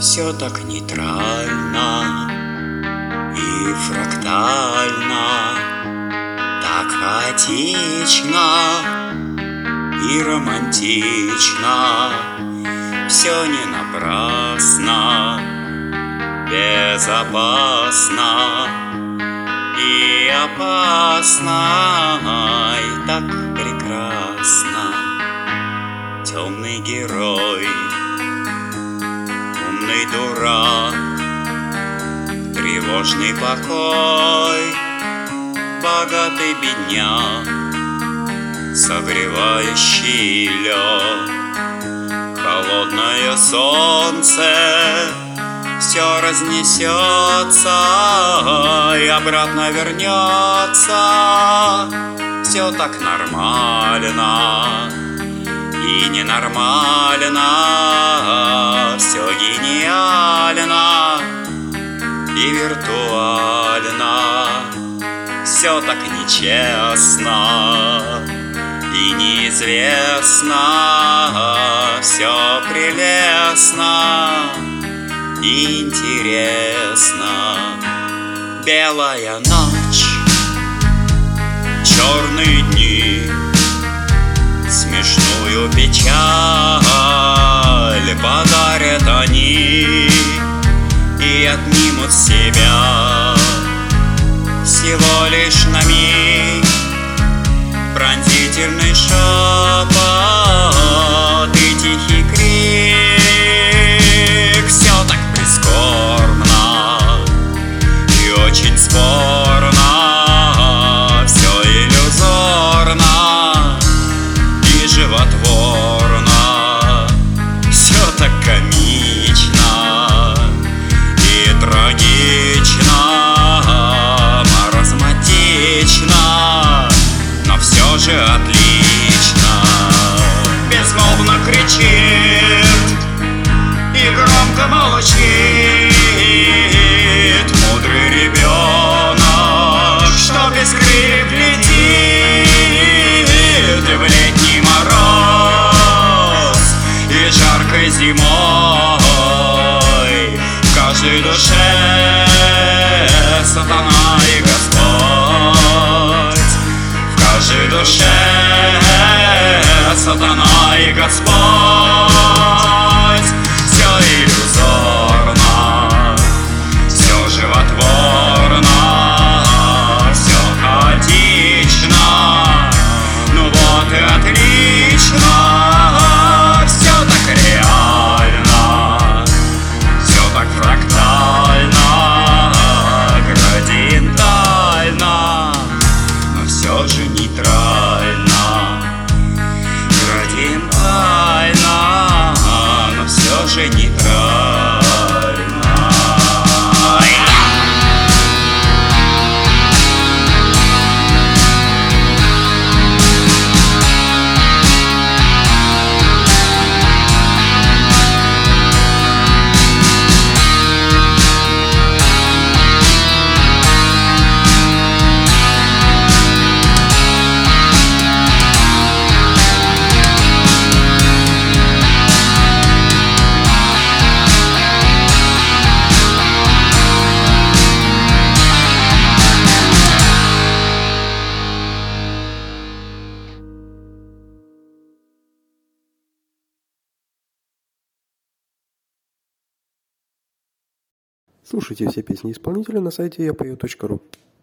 Все так нейтрально и фрактально, так хаотично и романтично. Все не напрасно, безопасно и опасно, и так прекрасно. Темный герой, умный дурак, тревожный покой, богатый бедняк, согревающий лед, холодное солнце. Все разнесется и обратно вернется. Все так нормально и ненормально. Все гениально и виртуально. Все так нечестно и неизвестно. Все прелестно и интересно. Белая ночь, черные дни, смешную печаль подарят они и отнимут себя всего лишь на миг. Пронзительный шепот и тихий крик. Все так прискорбно и очень спорно. Все иллюзорно и животворно. Все так комично и трагично, маразматично, но все же отлично. Безмолвно кричит и громко молчит мудрый ребенок, что без крыльев летит в летний мороз и жаркой зимой. В каждой душе сатана и Господь. В каждой душе сатана и Господь. Все иллюзорно, все животворно, все хаотично. Ну вот и отлично. Все так реально, все так фрактально, градиентально, но все же нейтрально. Градиентально, но все же нейтрально. Слушайте все песни исполнителя на сайте yapою.ru.